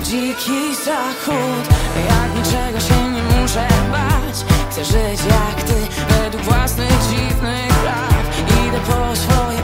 dziki zachód. Jak niczego się nie muszę bać, chcę żyć jak ty, według własnych dziwnych praw. Idę po swoje